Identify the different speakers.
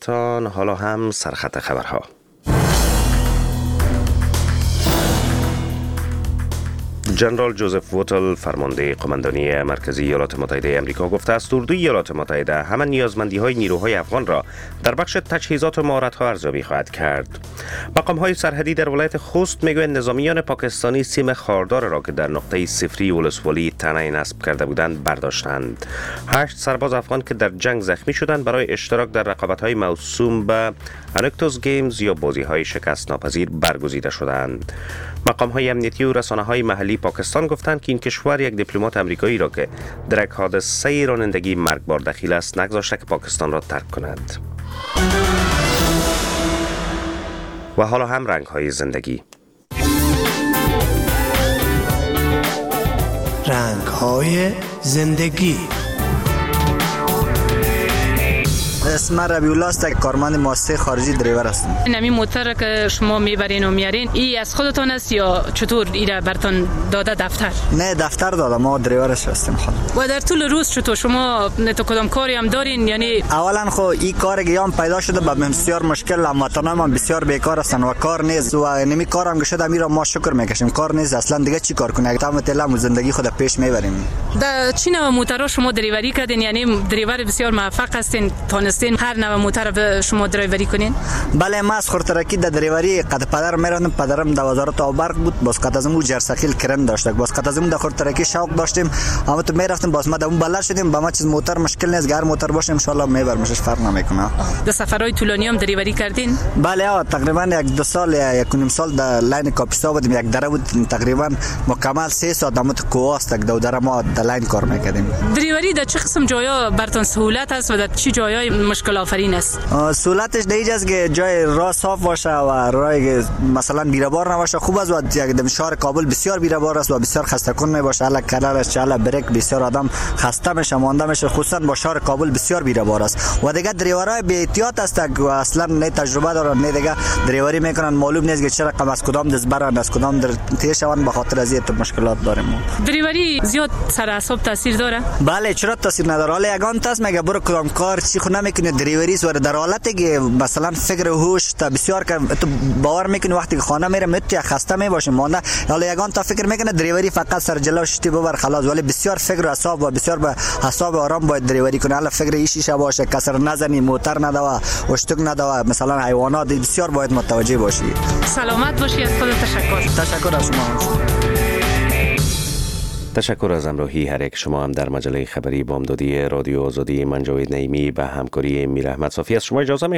Speaker 1: تان حالا هم سرخط خبرها. جنرال جوزف ووتل فرمانده قماندانی مرکزی ایالات متحده آمریکا گفته است اردوی ایالات متحده همه نیازمندی‌های نیروهای افغان را در بخش تجهیزات و مهارت‌ها ارزیابی خواهد کرد. مقام‌های سرحدی در ولایت خوست میگویند نظامیان پاکستانی سیم خاردار را که در نقطه صفری ولسوالی تنه نصب کرده بودند برداشتند. 8 سرباز افغان که در جنگ زخمی شدند برای اشتراک در رقابت‌های موسوم به انکتوز گیمز یا بازی‌های شکست ناپذیر برگزیده شدند. مقام‌های امنیتی و رسانه‌های محلی پاکستان گفتند که این کشور یک دیپلمات آمریکایی را که در یک حادثه رانندگی مرگبار دخیل است نگذاشته که پاکستان را ترک کند. و حالا هم رنگ‌های زندگی.
Speaker 2: رنگ‌های زندگی.
Speaker 3: اسم ربیع الله است، کارمند مؤسسه خارجی دریور هستم.
Speaker 4: این موتر که شما میبرین و میارین ای از خودتون است یا چطور ایره برتون داده دفتر؟
Speaker 3: نه دفتر داده، ما دریورش هستیم خود.
Speaker 4: و در طول روز چطور شما تو کدام کاری هم دارین؟ یعنی
Speaker 3: اولا خو این کار گیام پیدا شده به بسیار مشکل، هموطنان ما بسیار بیکار هستن و کار نیست و نمی کارم که شده میرا ما شکر میکشیم، کار نیست اصلا دیگه چی کار کنیم؟ تمام تلم زندگی خود پیش میبریم.
Speaker 4: در چی نوع موترها شما دریوری کردین؟ یعنی دریور بسیار موفق هستین، تونستین هر نوع موتر شما دریوری کنین؟
Speaker 3: بله ما از خورترکی در دریوری قد پدر میرفتم، پدرم در وزارت آب برق بود، باز قد از اون جرثقیل کرن داشت، باز قد از اون در خورترکی شوق داشتیم، اما تو میرفتیم باز ما در اون بلد شدیم، با ما چیز موتر مشکل نیست، هر موتر باشه ان شاء الله میبرمش، فرق نمیکنه.
Speaker 4: در سفرهای طولانی هم دریوری کردین؟
Speaker 3: بله تقریبا 1-2 سال یا 1.5 سال در لاین کاپیستا بودیم، یک دره بود تقریبا مکمل 3 ساعت دمت کوواست دو دره ما در لاین کار میکردیم.
Speaker 4: دریوری در چه قسم جایا براتون سهولت است و در چه جایای مشکل آفرین است؟
Speaker 3: سهولتش دیگه که جای راه صاف باشه و راهی مثلا بیربار نباشه خوب است و یک شهر کابل بسیار بیربار است و بسیار خسته کن میباشه، الا کلرش چاله بریک بسیار آدم خسته میشه مانده میشه، خصوصا با شهر کابل بسیار بیربار است و دیگه دریورای بی احتیاط است و اصلا نه تجربه دارن نه دیگه دریوری میکنن، معلوم نیست که چه رقم از کدام دست برن از کدام در تیشون، به خاطر از این مشکلات داریم.
Speaker 4: دریوری زیاد سر اعصاب تاثیر داره؟
Speaker 3: بله چرا تاثیر نداره، حالا یگان تاس میگه برو کدام کار چی خو نمیکنه دریوری و در حالتی که مثلا فکر هوش تا بسیار که تو باور میکنی وقتی که خانه میره مت یا خسته میباشی مانده، حالا یگان تا فکر میکنه دریوری فقط سر جلو شتی ببر خلاص، ولی بسیار فکر و اعصاب و بسیار به حساب آرام باید دریوری کنه، حالا فکر ایشیش باشه، کسر نزنی، موتر ندوا، اشتک ندوا، مثلا حیوانات بسیار باید متوجه باشی.
Speaker 4: سلامت باشی، از خودت تشکر.
Speaker 3: تشکر از شما.
Speaker 1: تشکر از همراهی هر یک شما هم در مجله خبری بامدادی رادیو آزادی. من جاوید نعیمی به همکاری میر احمد صافی از شما اجازه